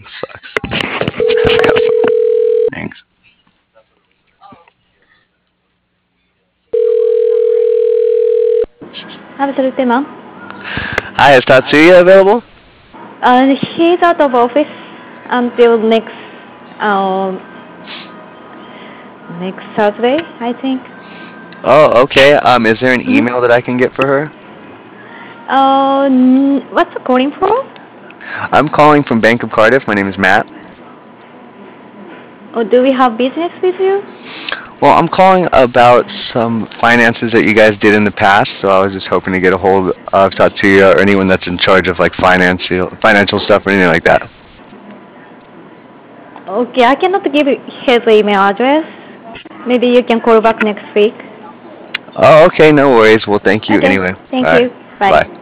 Sucks. Thanks. Absolutely, ma'am. Hi, is Tatsuya available? He's out of office until um, next Saturday, I think. Oh, okay. Is there an Mhm. email that I can get for her? What's the calling for? I'm calling from Bank of Cardiff. My name is Matt. Or do we have business with you? Well, I'm calling about some finances that you guys did in the past, so I was just hoping to get a hold of Tatsuya or anyone that's in charge of like financial stuff or anything like that. Okay, I cannot give his email address. Maybe you can call back next week. Oh, okay, no worries. Well, thank you Okay, anyway. All thank right, you. Bye. bye.